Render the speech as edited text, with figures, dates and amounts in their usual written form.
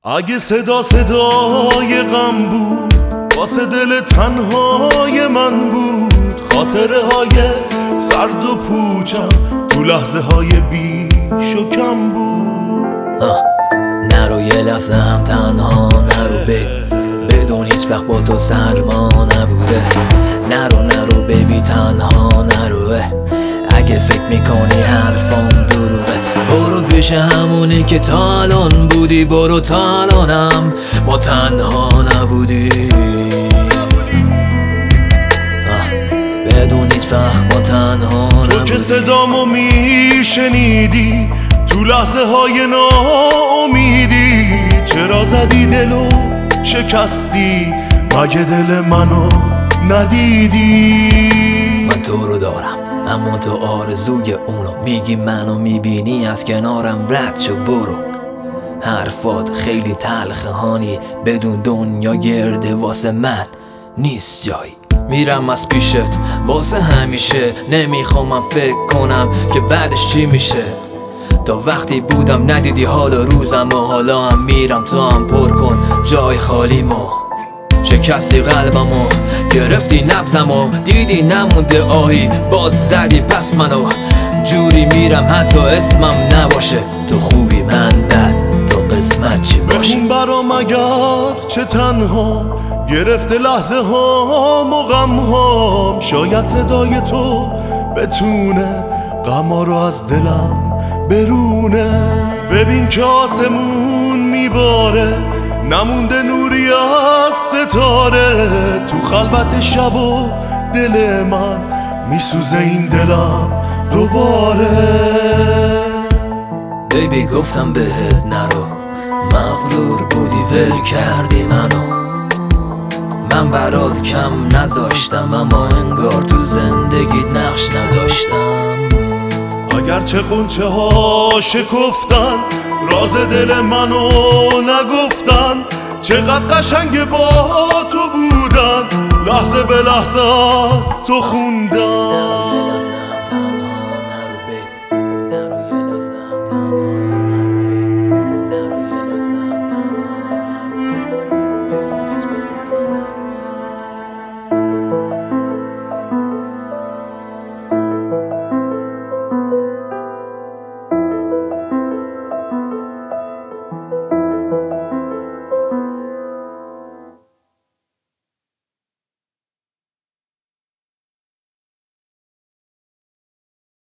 اگه صدا صدای غم بود واسه دل تنهای من بود، خاطره های سرد و پوچم تو لحظه های بیش و کم بود. نرو یه لحظه هم تنها نرو بدون هیچ وقت با تو سرما نبوده. نرو ببی تنها نرو، اگه فکر میکنی حرفام دروغه. برو پیش همونی که تا الان بودی، برو تا الانم ما تنها نبودی. بدون هیچ وقت ما تنها نبودی. تو که صدامو میشنیدی تو لحظه های ناامیدی، چرا زدی دلو شکستی مگه دل منو ندیدی؟ من تو رو دارم اما تو آرزوی اونو میگی، منو میبینی از کنارم رد شو برو. حرفات خیلی تلخه هانی، بدون دنیا گرده واسه من نیست جایی. میرم از پیشت واسه همیشه، نمیخوام من فکر کنم که بعدش چی میشه. تا وقتی بودم ندیدی حال روزم و حالا هم میرم تو هم پر کن جای خالیمو. شکستی قلبمو گرفتی نبضمو، دیدی نمونده آهی باز زدی پس منو. جوری میرم حتی اسمم نباشه، تو خوبی من بد تو قسمت چی باشه. بخون برام اگر چه تنها گرفته لحظه هام و غم هام، شاید صدای تو بتونه غما رو از دلم برونه. ببین که آسمون میباره نمونده نوری از ستاره، تو خلوت شب و دل من میسوزه این دلم دوباره. بیبی گفتم بهت نرو، مغرور بودی ول کردی منو. من برات کم نذاشتم اما انگار تو زندگیت نقش نداشتم. اگرچه قنچه ها شکفتن راز دل منو نگفتن، چقدر قشنگ با تو بودن لحظه به لحظه از تو خوندن.